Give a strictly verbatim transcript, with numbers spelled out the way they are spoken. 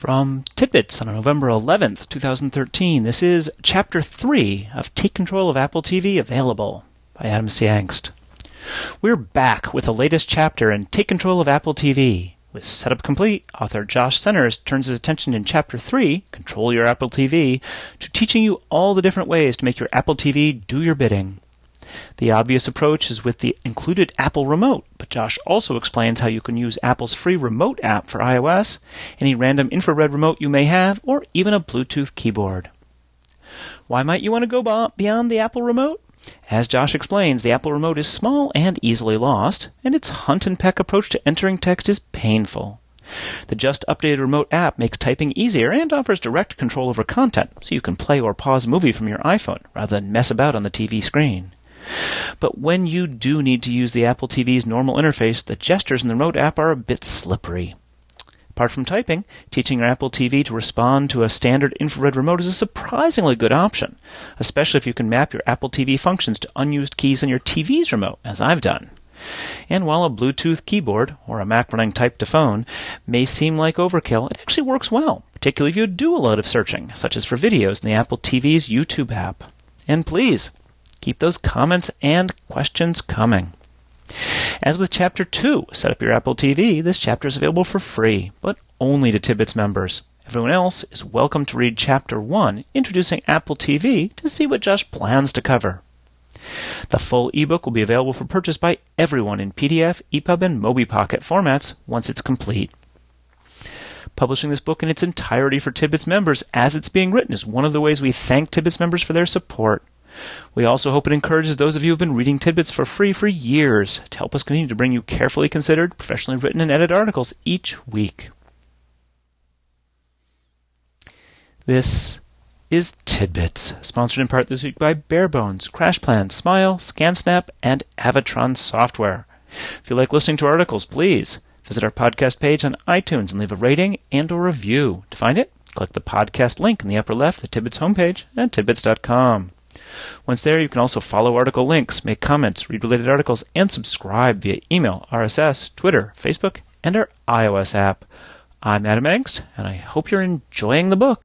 From Tidbits on November eleventh, twenty thirteen, this is Chapter three of Take Control of Apple T V Available by Adam C. Angst. We're back with the latest chapter in Take Control of Apple T V. With setup complete, author Josh Centers turns his attention in Chapter three, Control Your Apple T V, to teaching you all the different ways to make your Apple T V do your bidding. The obvious approach is with the included Apple Remote, but Josh also explains how you can use Apple's free Remote app for iOS, any random infrared remote you may have, or even a Bluetooth keyboard. Why might you want to go beyond the Apple Remote? As Josh explains, the Apple Remote is small and easily lost, and its hunt-and-peck approach to entering text is painful. The just-updated Remote app makes typing easier and offers direct control over content, so you can play or pause a movie from your iPhone rather than mess about on the T V screen. But when you do need to use the Apple T V's normal interface, the gestures in the Remote app are a bit slippery. Apart from typing, teaching your Apple T V to respond to a standard infrared remote is a surprisingly good option, especially if you can map your Apple T V functions to unused keys on your T V's remote, as I've done. And while a Bluetooth keyboard, or a Mac running type to phone, may seem like overkill, it actually works well, particularly if you do a lot of searching, such as for videos in the Apple T V's YouTube app. And please, keep those comments and questions coming. As with Chapter two, Set Up Your Apple T V, this chapter is available for free, but only to Tidbits members. Everyone else is welcome to read Chapter one, Introducing Apple T V, to see what Josh plans to cover. The full ebook will be available for purchase by everyone in P D F, E P U B, and MobiPocket formats once it's complete. Publishing this book in its entirety for Tidbits members as it's being written is one of the ways we thank Tidbits members for their support. We also hope it encourages those of you who have been reading Tidbits for free for years to help us continue to bring you carefully considered, professionally written, and edited articles each week. This is Tidbits, sponsored in part this week by Barebones, CrashPlan, Smile, ScanSnap, and Avatron Software. If you like listening to articles, please visit our podcast page on iTunes and leave a rating and or review. To find it, click the podcast link in the upper left of the Tidbits homepage at tidbits dot com. Once there, you can also follow article links, make comments, read related articles, and subscribe via email, R S S, Twitter, Facebook, and our iOS app. I'm Adam Angst, and I hope you're enjoying the book.